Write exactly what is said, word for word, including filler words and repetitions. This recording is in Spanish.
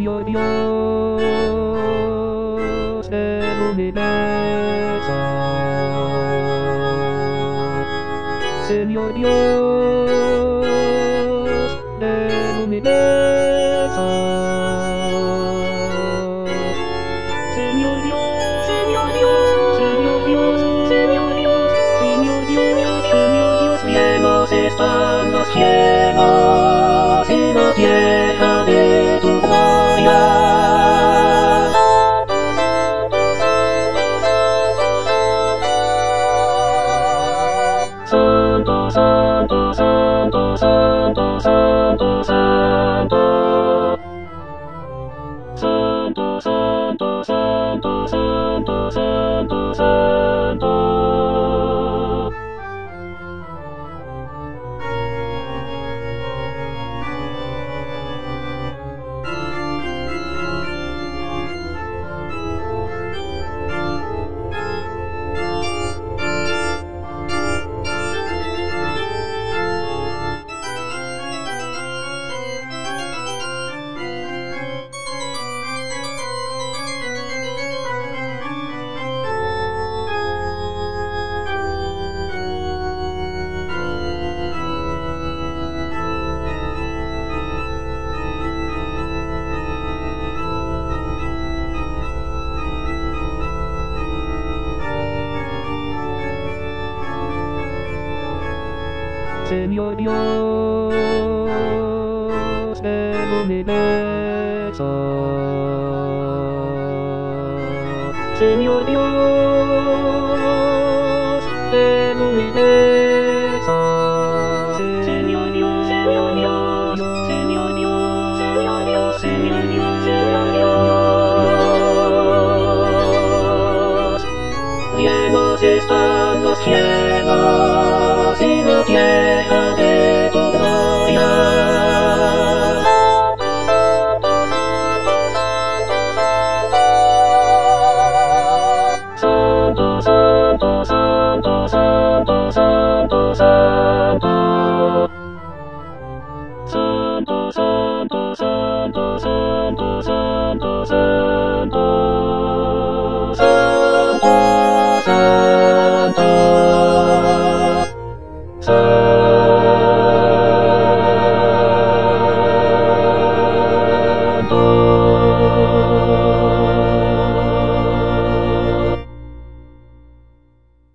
Señor Dios del universo, Señor Dios del universo, Señor Dios, Señor Dios, Señor Dios, Señor Dios, Señor Dios, Señor Dios, cielos están los cielos y la tierra de tu gloria. Santo, santo, santo, santo, santo, santo. Santo, santo, santo, santo, santo, santo. Señor Dios del universo, Señor Dios del universo, Señor Dios, Señor Dios, Señor Dios, Señor Dios, Señor Dios, Señor Dios. Cielos están los cielos y la tierra de tu gloria. Santo, santo, santo, santo, santo, santo.